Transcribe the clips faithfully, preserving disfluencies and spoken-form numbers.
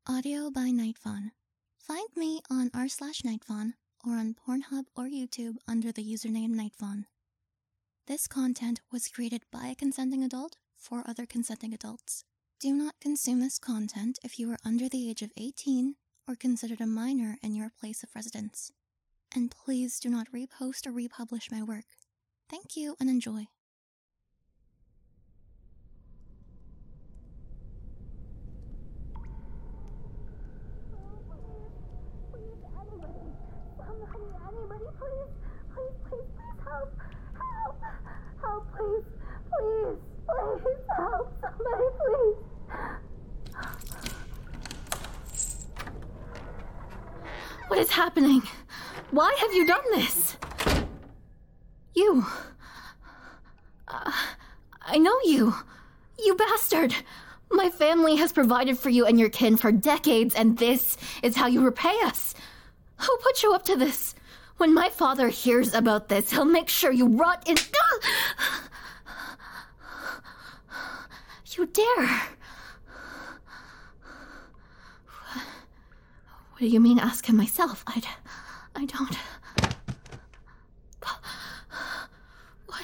Audio by Nightfawn. Find me on r slash Nightfawn or on Pornhub or YouTube under the username Nightfawn. This content was created by a consenting adult for other consenting adults. Do not consume this content if you are under the age of eighteen or considered a minor in your place of residence. And please do not repost or republish my work. Thank you and enjoy. Anybody, please, please, please, please help, help, help, please, please, please, help, somebody, please. What is happening? Why have you done this? You. Uh, I know you. You bastard. My family has provided for you and your kin for decades, and this is how you repay us. Who put you up to this? When my father hears about this, he'll make sure you rot in... You dare. What do you mean, ask him myself? I, I don't... What?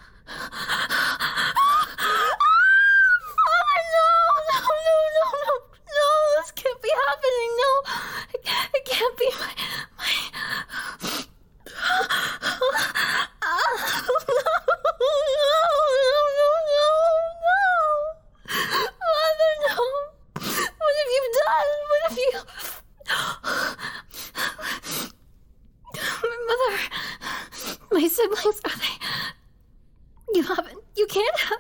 Father, no! No, no, no, no! No, this can't be happening, no! It, it can't be my... my... My siblings, are they... You haven't... You can't have...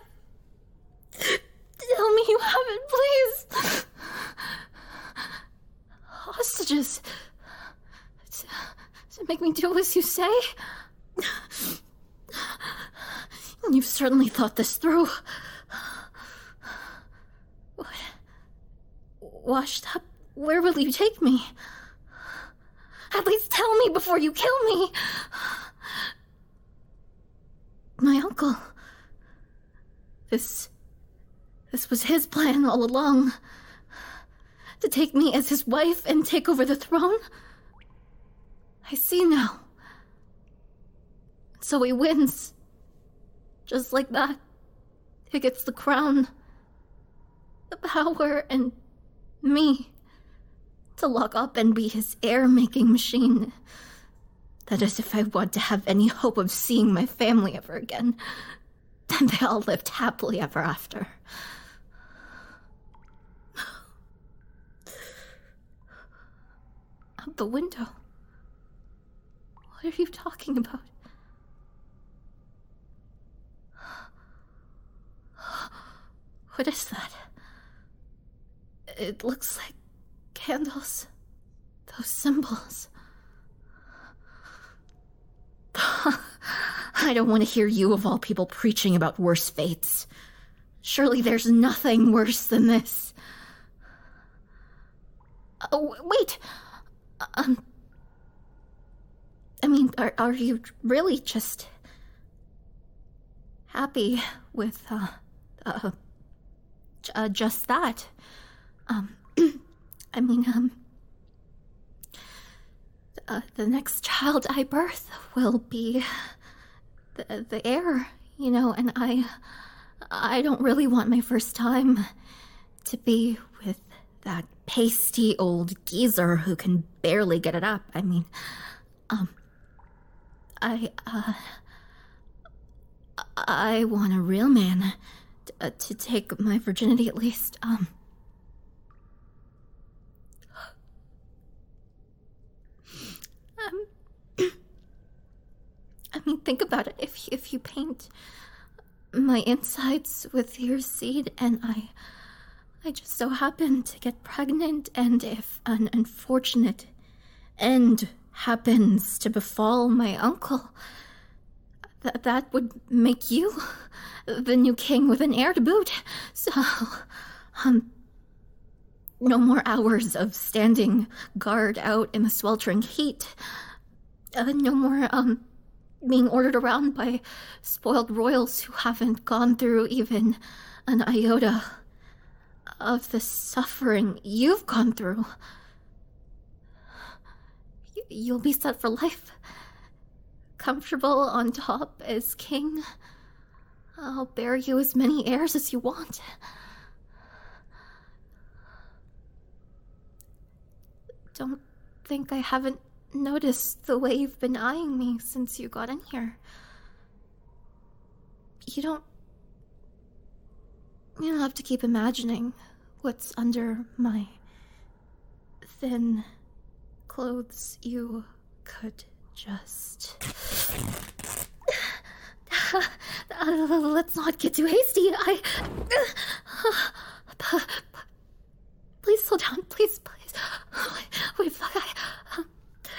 Tell me you haven't, please. Hostages. To, to make me do as you say? You've certainly thought this through. What? Washed up? Where will you take me? At least tell me before you kill me. My uncle. This... This was his plan all along. To take me as his wife and take over the throne? I see now. So he wins. Just like that. He gets the crown. The power and me. To lock up and be his heir-making machine. That is if I want to have any hope of seeing my family ever again. And they all lived happily ever after. Out the window. What are you talking about? What is that? It looks like candles. Those symbols. I don't want to hear you, of all people, preaching about worse fates. Surely there's nothing worse than this. Oh, wait! Um... I mean, are, are you really just... happy with, uh... uh... uh just that? Um... I mean, um... Uh, the next child I birth will be the, the heir, you know, and I, I don't really want my first time to be with that pasty old geezer who can barely get it up. I mean, um, I, uh, I want a real man to, uh, to take my virginity at least, um... Um, I mean, think about it. If if you paint my insides with your seed, and I, I just so happen to get pregnant, and if an unfortunate end happens to befall my uncle, that that would make you the new king with an heir to boot. So, um. No more hours of standing guard out in the sweltering heat. Uh, no more, um, being ordered around by spoiled royals who haven't gone through even an iota of the suffering you've gone through. Y- you'll be set for life. Comfortable on top as king. I'll bear you as many heirs as you want. Don't think I haven't noticed the way you've been eyeing me since you got in here. You don't... You don't have to keep imagining what's under my thin clothes. You could just... Uh, let's not get too hasty. I... Uh, please slow down. Please, please. Wait, wait fuck. I... Um,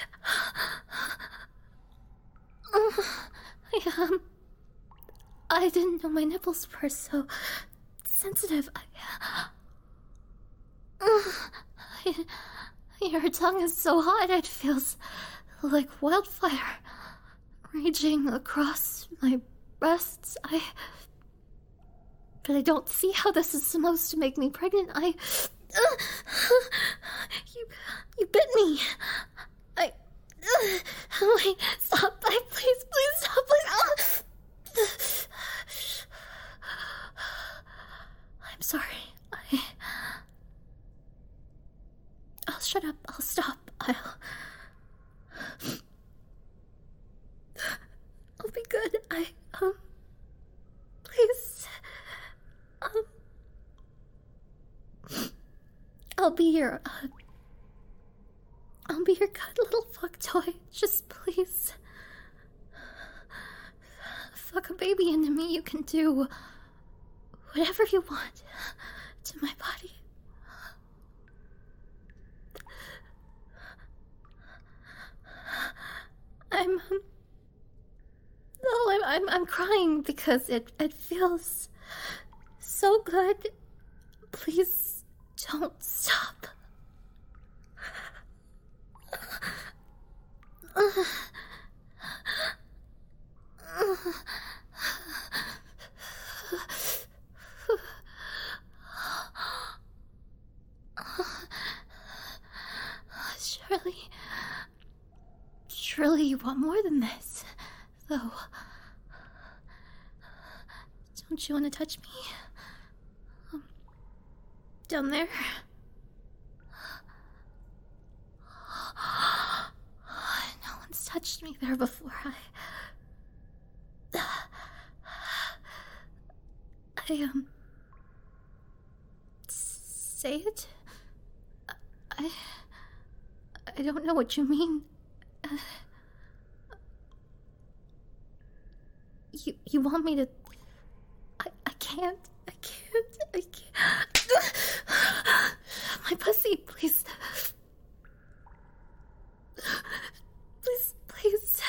uh, I, um... I didn't know my nipples were so sensitive. I, uh, I, your tongue is so hot it feels like wildfire raging across my breasts. I... But I don't see how this is supposed to make me pregnant. I... Uh, you... You bit me. I... Uh, wait, stop. I, please, please stop. Please. Uh, I'm sorry. I... I'll shut up. I'll stop. I'll... I'll be good. I, um... Please... Um... I'll be your, uh... I'll be your good little fuck toy. Just please... Fuck a baby into me. You can do... whatever you want to my body. I'm... Um, no, I'm, I'm, I'm crying because it, it feels so good. Please don't stop. Surely... Surely you want more than this, though. Don't you want to touch me? Um, down there? No one's touched me there before. I... I, um... Say it? I... I don't know what you mean. Uh, you... You want me to... I... I can't. I can't. I can't. My pussy, please. Please, please.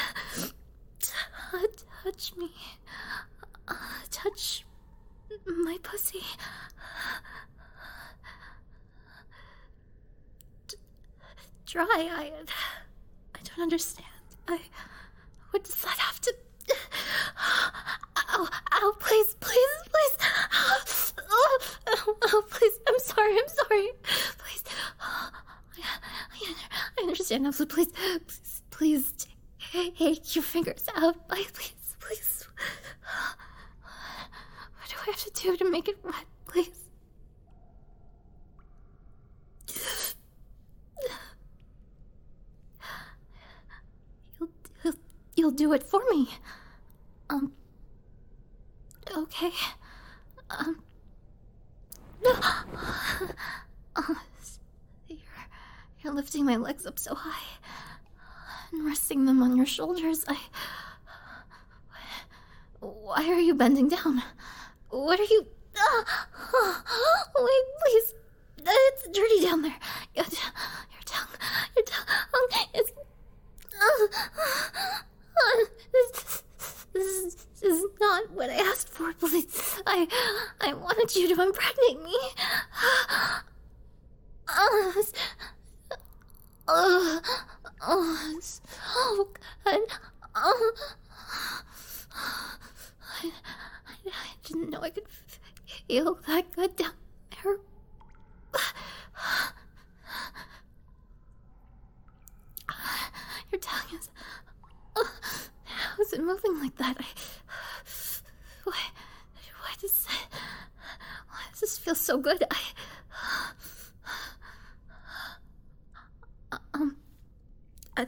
Touch me. Uh, touch my pussy. D- dry. I. I don't understand. I. What does that have to? Ow! Ow! Please! Please! Please! Oh! Oh! Oh! Please! I'm sorry. I'm sorry. Please. I. I, I understand now. So please, please, please, take your fingers out. Please, please. What do I have to do to make it wet? Please. You'll, you'll, you'll do it for me. Um. Okay. Um. No. Uh, you're, you're lifting my legs up so high and resting them on your shoulders. I. Why are you bending down? What are you... Uh, wait, please. It's dirty down there. Your, your tongue... Your tongue is... Uh, uh, this, this is not what I asked for, please. I... I wanted you to impregnate me. Uh, uh, uh, so good. Uh, I, I, I didn't know I could feel that good down there your tongue is... Uh, how is it moving like that? I... Why... Why does... Why does this feel so good? I... Um... I...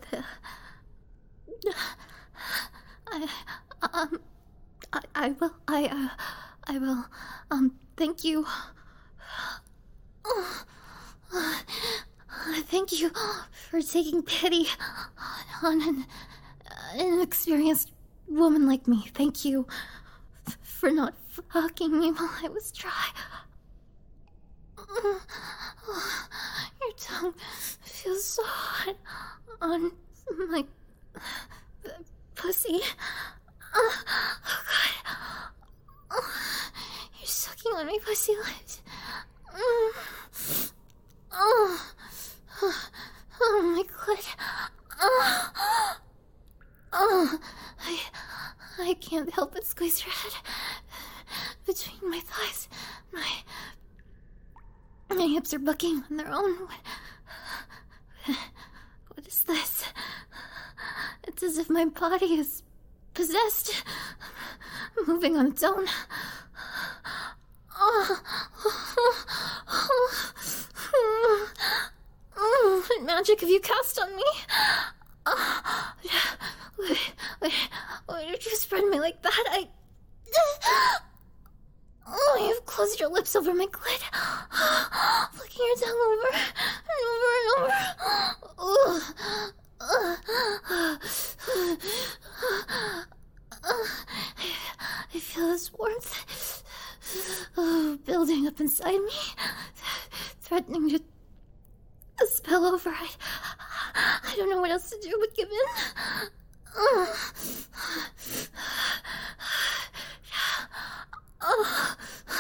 I... Um... I, I will... I, uh... I will... Um... Thank you... Uh, thank you for taking pity on an, an inexperienced woman like me. Thank you f- for not fucking me while I was dry. Your tongue feels so hot on my pussy. Oh, God. You're sucking on my pussy lips. Mm. Oh. Oh, my clit. Oh. Oh. I, I can't help but squeeze your head between my thighs. My, my hips are bucking on their own. What, what is this? It's as if my body is possessed, moving on its own. Oh, oh, oh, oh, oh, what magic have you cast on me? Oh, wait, wait, why did you spread me like that? I... Oh, you've closed your lips over my clit, flicking your tongue over and over and over. Oh, oh, oh, I feel this warmth oh, building up inside me, threatening to spill over. I, I don't know what else to do but give in. Oh. Oh.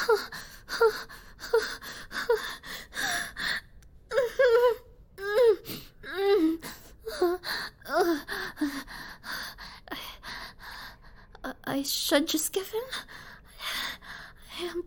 I, I should just give in. I am.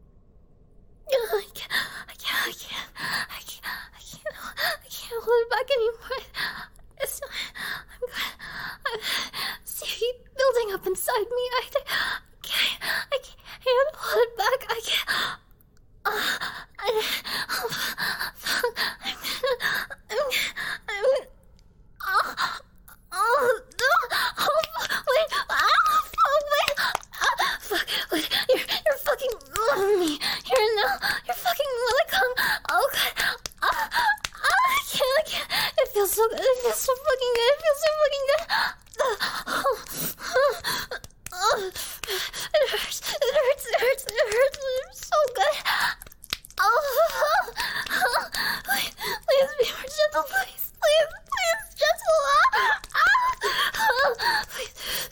I can't. I can't. I can't. I can't. I can't. I can't hold it back anymore. It's not, I'm good. I see it building up inside me. I can't. I can't hold it back. I can't. Uh, I. Oh, fuck. I'm. I'm. I'm. Oh. Oh. No. Oh. Wait. Oh. Oh. Wait. Oh, fuck. Wait. You're. You're fucking me. You're no. You're fucking really come. Oh God. Oh, oh, I can't. I can't. It feels so good. It feels so fucking good. It feels so fucking good. Oh. Oh. Oh. It hurts. It hurts. It hurts. It hurts. It's so good. Oh. Oh. Please, please be more gentle, please. Please, please, gentle. Ah. Ah. Oh. Please.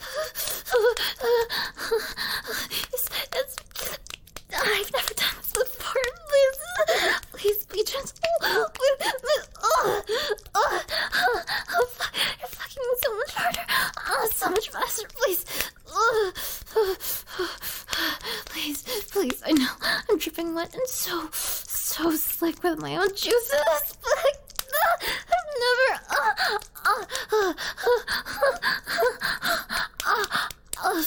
It's, it's, I've never done this before. Please, please be gentle. Please, please. Oh. Oh. Oh. Oh. Fuck. You're fucking me so much harder. Oh, so much faster. Please. Oh. Please, please. I know I'm dripping wet and so, so slick with my own juices. But I've never. Uh, uh, uh, uh, uh,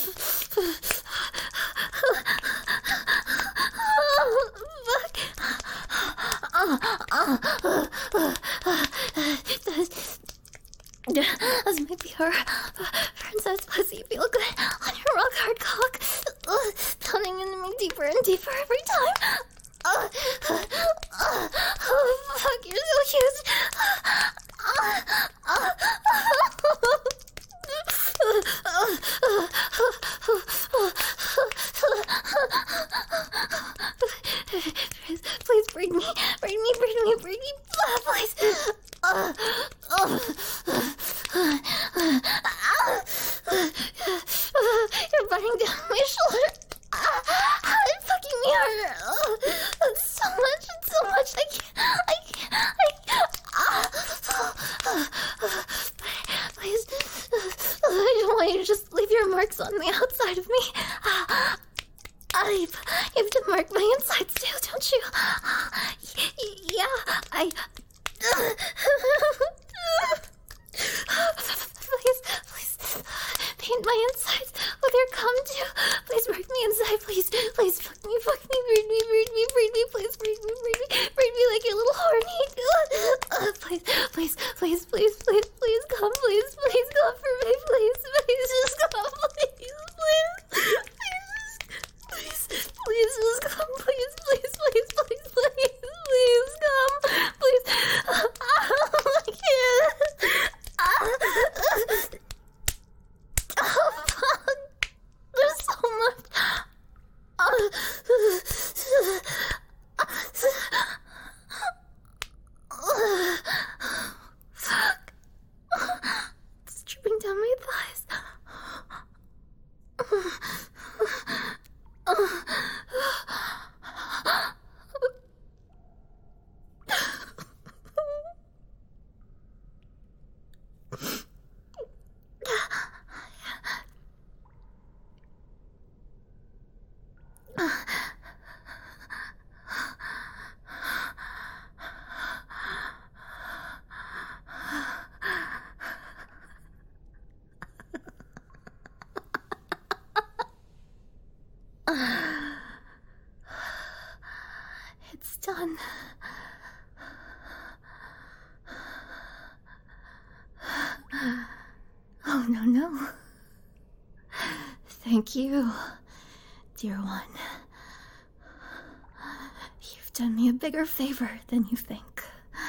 As might be her princess pussy feel good on your rock hard cock, uh, pounding into me deeper and deeper every time. Uh, uh, uh, oh fuck, you're so cute. Uh, uh, please, please breed me, breed me, breed me, breed me, please. Uh, uh, you're biting down my shoulder. It's fucking me harder. Oh, it's so much, it's so much. I can't, I can't, I can't. Please, I don't want you to just leave your marks on the outside of me. I, you have to mark my insides too, don't you? Yeah, I... paint my insides with your cum too. Please break me inside, please. Please fuck me, fuck me, breed me, breed me, breed me, please breed me, breed me, breed me like your little horny. Uh, please, please, please, please, please, please come, please, please come for me, please, please, just come, please, please, please, please, please, just come, please, please, please, please, please, please, come, please. I can't. Oh, fuck. There's so much. Fuck. It's dripping down my thighs. It's done. Oh, no, no. Thank you, dear one. You've done me a bigger favor than you think.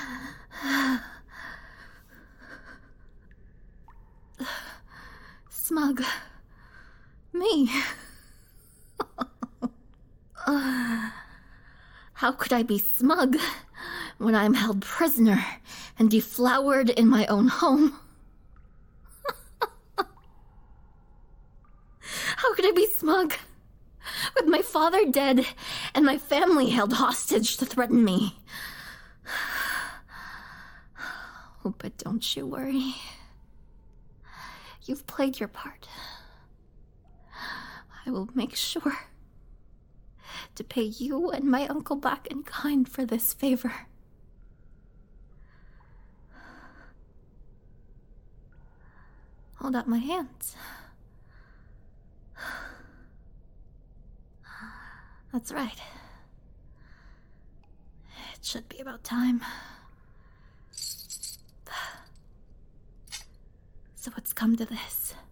Smug. Me. How could I be smug when I'm held prisoner and deflowered in my own home? How could I be smug with my father dead and my family held hostage to threaten me? Oh, but don't you worry. You've played your part. I will make sure to pay you and my uncle back in kind for this favor. Hold out my hands. That's right. It should be about time. So it's come to this.